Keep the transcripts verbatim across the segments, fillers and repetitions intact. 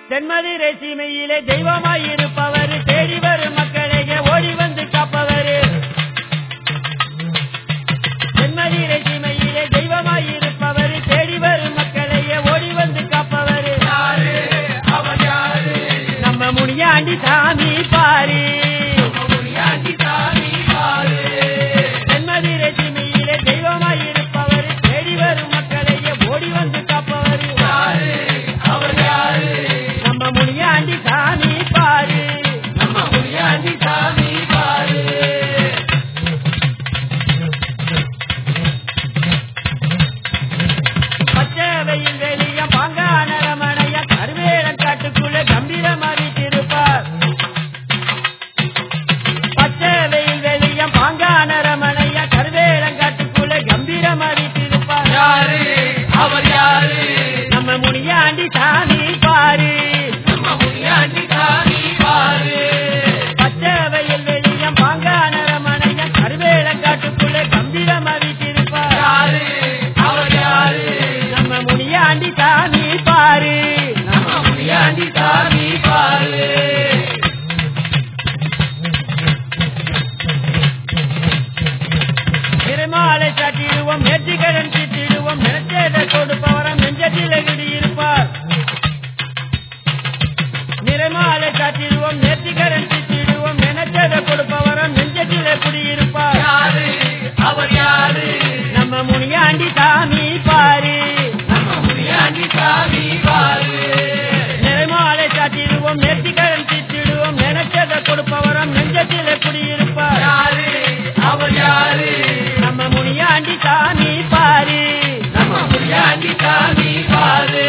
தென்மதுரை சீமையிலே தெய்வமாயிருப்பவர் தேடி வரும் மக்களையே ஓடி வந்து காப்பவர். தென்மதுரை சீமையிலே தெய்வமாயிருப்பவர் தேடி வரும் மக்களையே ஓடி வந்து காப்பவர். நம்ம முனியாண்டி சாமி பாரு, தென்மதுரை சீமையிலே தெய்வமாயிருப்பவர் தேடி வரும் மக்களையே ஓடி வந்து காப்பவர். நம்ம முனியாண்டி சாமி பாரு, நம்ம முனியாண்டி சாமி பாரு. பச்சைவையில் வெளிய பாங்கான ரமணைய கருவேலம் காட்டுக்குள்ள கம்பீரமா வீட்டிருப்பார். பச்சைவையில் வெளிய பாங்கான ரமணைய கருவேலம் காட்டுக்குள்ள கம்பீரமா வீட்டிருப்பார். யாரு அவர் யாரு? நம்ம முனியாண்டி சாமி பாரு, நம்ம முனியாண்டி சாமி பாரு. பச்சைவையில் வெளிய பாங்கான ரமணைய கருவேலம் காட்டுக்குள்ள கம்பீரமா வீட்டிருப்பார். யாரு அவர் யாரு? நம்ம முனியாண்டி சாமி பாரு, நம்ம முனியாண்டி சாமி பாரு. திருமாலை சாட்டிடுவோம், நேர்த்திக்கடன் தீட்டிடுவோம், நினைச்சதை கொடுப்பவரம் நெஞ்சத்திலே குடியிருப்பார். நிறமாலை சாட்டிடுவோம், நேர்த்திக்கடன் தீட்டிடுவோம், நினைச்சதை கொடுப்பவரம் நெஞ்சத்திலே குடியிருப்பார். யாரு அவர் யாரு? நம்ம முனியாண்டி சாமி பாரு, நம்ம முனியாண்டி சாமி பாரு. நிறமாலை சாட்டிடுவோம், நேர்த்திக்கடன் தீட்டிடுவோம், நினைச்சதை கொடுப்பவரம் நெஞ்சத்திலே குடியிருப்பார். யாரு அவர் யாரு? நம்ம முனியாண்டி சாமி பாரு, நம்ம முனியாண்டி சாமி பாரு.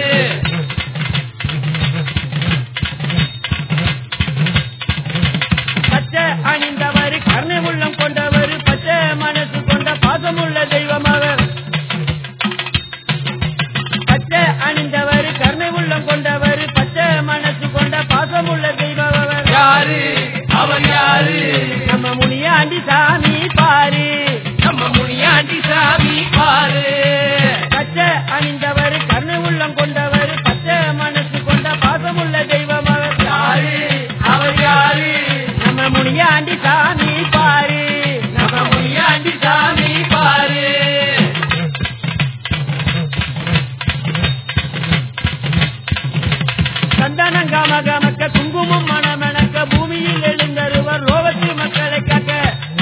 பச்சை அணிந்தவர் கருணை உள்ளம் கொண்டவர், பச்சை மனசு கொண்ட பாசமுள்ள தெய்வம் அவர். பச்சை அணிந்தவர் கருணை உள்ளம் கொண்டவர், பச்சை மனசு கொண்ட பாசமுள்ள தெய்வம் அவர். யாரு அவர் யாரு? நம்ம முனியாண்டி சாமி பாரு, நம்ம முனியாண்டி சாமி பாரு. பச்சை அணிந்தவர் கருணை உள்ளம் கொண்டவர், பச்சை மனசு கொண்ட பாசமுள்ள தெய்வம் அவர். யாரு அவர் யாரு? நம்ம முனியாண்டி சாமி பாரு, நம்ம முனியாண்டி சாமி பாரு. சந்தனம் காம காமக்க குங்குமம் மணமணக்க பூமியில் எழுந்தருவர் ரோகத்து மக்களை காக்க.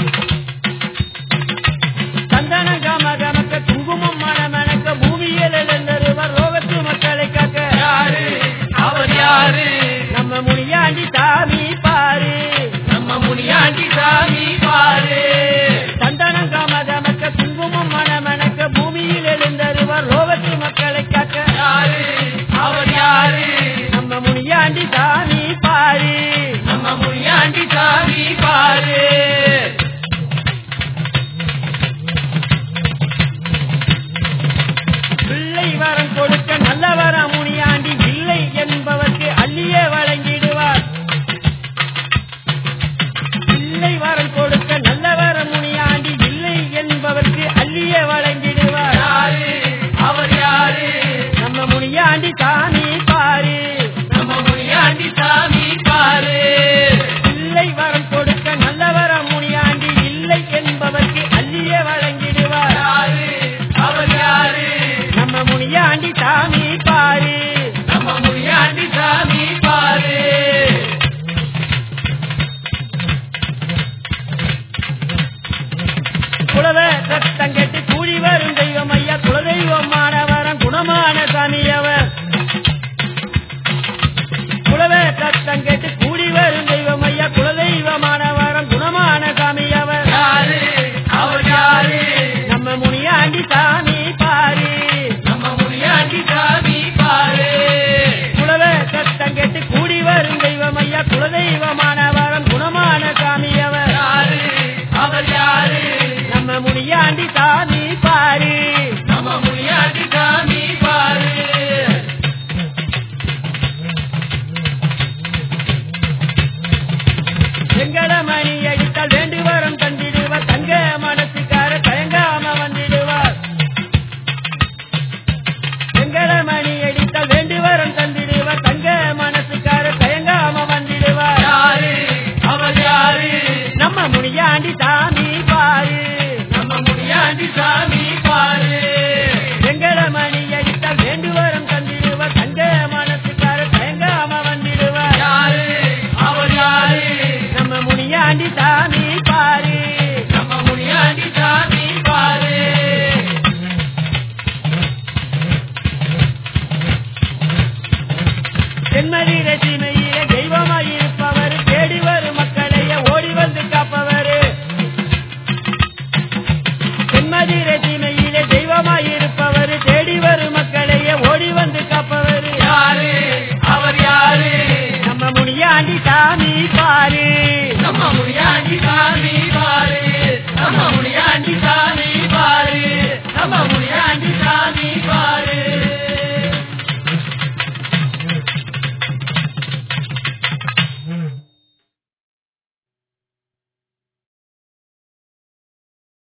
சந்தனம் காம காமக்க குங்குமம் மணமணக்க பூமியில் எழுந்தருவர் ரோகத்து மக்களை காக்க. யாரு அவர் யாரு? நம்ம முனியாண்டி சாமி பாரு, நம்ம முனியாண்டி சாமி பாரு. சந்தனம் காம காமக்க குங்குமம் மணமணக்க பூமியில் எழுந்தருவர் ரோகத்து மக்களை காக்க. யாரு அவர் யாரு? நம்ம முனியாண்டி சாமி பாரு, நம்ம முனியாண்டி சாமி பாரு. பிள்ளை வரம் கொடுக்க நல்லவர முனியாண்டி இல்லை என்பவர்க்கு அள்ளியே வழங்கிடுவார். பிள்ளை வரம் கொடுக்க நல்லவர முனியாண்டி இல்லை என்பவர்க்கு அள்ளியே வழங்கிடுவார். யாரு அவர் யாரு? நம்ம முனியாண்டி சாமி பாரு, நம்ம முனியாண்டி சாமி பாரு. பிள்ளை வரம் கொடுக்க நல்லவர முனியாண்டி இல்லை என்பவர்க்கு அள்ளியே வழங்கிடுவார். யாரு அவர் யாரு? நம்ம முனியாண்டி சாமி பாரு, நம்ம முனியாண்டி சாமி பாரு. குலவ ரத்தம் கெட்டு கூடி வரும் தெய்வம் ஐயா, குலதெய்வமானவரம் குணமான சாமி அவர். குலவ ரத்தம் கெட்டு கூடி வரும் தெய்வம் ஐயா, குலதெய்வமானவரம் குணமான சாமி அவர். யாரு அவர் யாரு? நம்ம முனியாண்டி சாமி பாரு, நம்ம முனியாண்டி சாமி பாரு. குலவ ரத்தம் கெட்டு கூடி வரும் தெய்வம் ஐயா, குலதெய்வமானவரம் குணமான சாமி அவர். யாரு அவர் யாரு? நம்ம முனியாண்டி சாமி பாரு, நம்ம முனியாண்டி சாமி பாரு. வெண்மதி ரசிமை